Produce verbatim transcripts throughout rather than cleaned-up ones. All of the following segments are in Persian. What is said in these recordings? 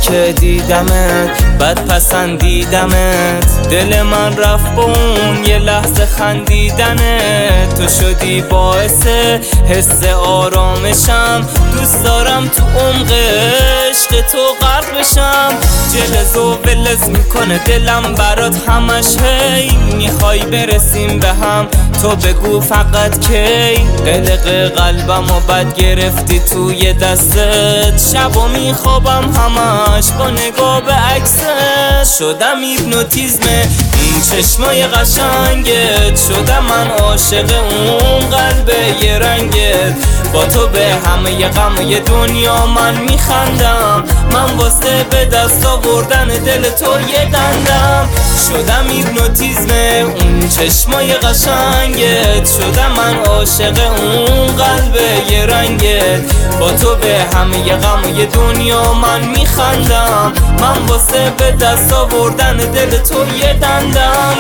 که دیدمت بد پسندیدمت، دل من رفت با اون یه لحظه خندیدنت. تو شدی باعث حس آرامشم، دوست دارم تو عمق عشق تو غرق بشم. جلز و ولز میکنه دلم برات همش، هی میخوای برسیم به هم، تو بگو فقط کی. قلق قلبم و بد گرفتی توی دستت، شبا میخوابم همش با نگاه به عکست. شدم هیپنوتیزم این چشمای قشنگت، شدم من عاشق اون قلب یه رنگت. با تو به همه غم دنیا من میخندم، من واسه به دست آوردن دل تو یه دندم. شدم هیپنوتیزم اون چشمای قشنگت، شدم من عاشق اون قلب یه رنگت. با تو به همه غم دنیا من میخندم، من واسه به دست آوردن دل تو یه دندم.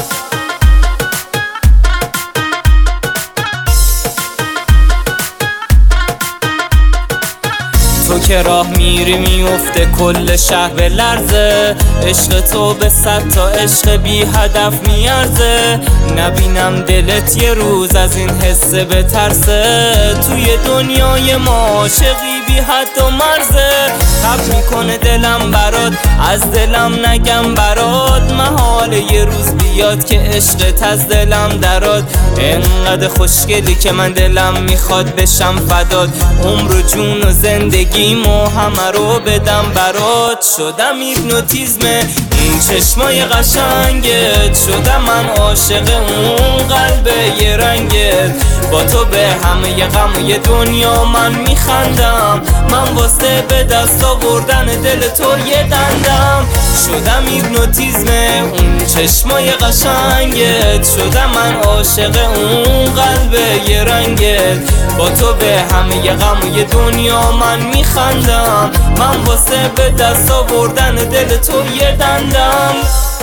تو که راه میری میفته کل شهر به لرزه، عشق تو به صد تا عشق بی هدف میارزه. نبینم دلت یه روز از این حسه بترسه، توی دنیای ما عاشقی بی حد و مرزه. تب میکنه دلم برات، از دلم نگم برات، محال یه روز بیاد که عشقت از دلم دراد. انقدر خوشگلی که من دلم میخواد بشم فدات، عمر و جون و زندگیمو همه رو بدم برات. شدم هیپنوتیزم این چشمای قشنگت، شدم من عاشق اون قلب یه رنگت. با تو به همه غم دنیا من میخندم، من واسه به دست آوردن دل تو یه دندم. شدم هیپنوتیزم اون چشمای قشنگت، شدم من عاشق اون قلب یه رنگت. با تو به همه غم دنیا من میخندم، من واسه به دست آوردن دل تو یه دندم.